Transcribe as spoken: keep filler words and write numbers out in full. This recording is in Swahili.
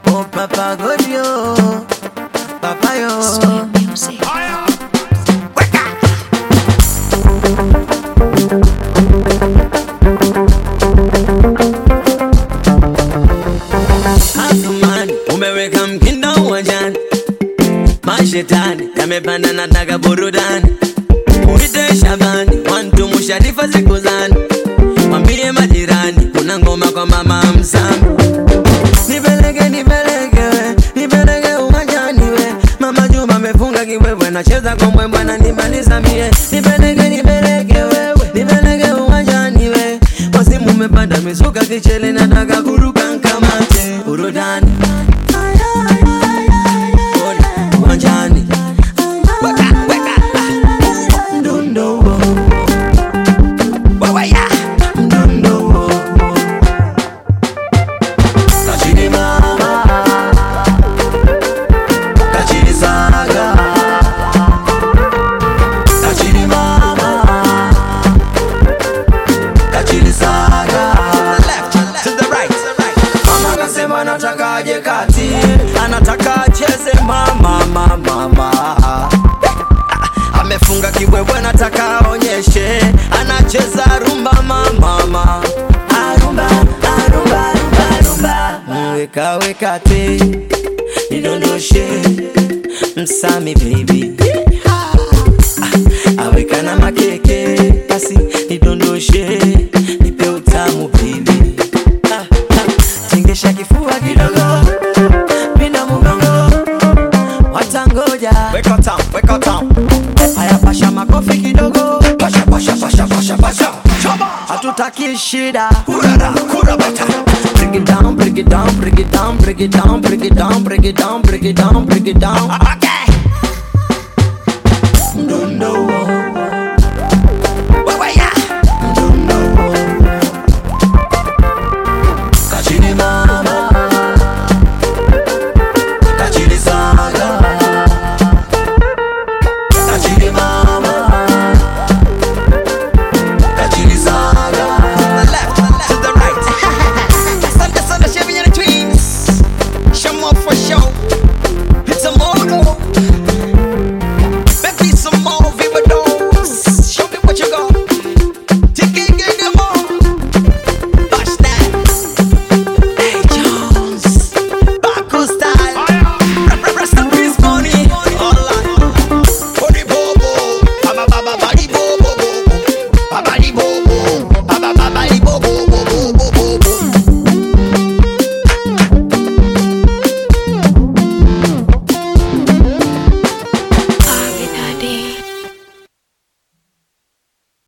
Oh Papa God yo, Papa yo. Sweet music. Asumani, umeweka mkinda uwanjani, mashetani yamepanda nataka burudani. Uite Shabani, wantu musharifa sikuzani, mwambie majirani kuna ngoma kwa mama Msami. Nipeleke nipeleke we, nipeleke uwanjani we, Mama Juma amefunga kiwewe, nacheza kwa mbwembwe na nimaliza mie. Nipeleke nipeleke wewe, nipeleke uwanjani we, wasimu umepanda mizuka kichele nataka kuruka nkamate. Burudani uwanjani, weka weka mdundo wawaya mdundo. Kachini mama, kachini saga, kachini mama, kachini saga. Left to the right. Mama kasema anataka aje kati, anataka acheze mama mama mama. Amefunga kiwewe nataka aonyeshe, anacheza rumba mama mama. Arumba arumba arumba arumba. Weka weka te, nidondoshe Msami baby. Aweka na makeke, basi nidondoshe, nipe utamu baby. Tingesha kifua kidogo, pinda mugongo, watangoja. Weka tam, weka tam. Aya pasha makofi kidogo, pasha pasha pasha pasha pasha. Hatutaki shida, kurara kurabata. Bring it down, bring it down, bring it down, bring it down, bring it down, bring it down, bring it down, bring it down.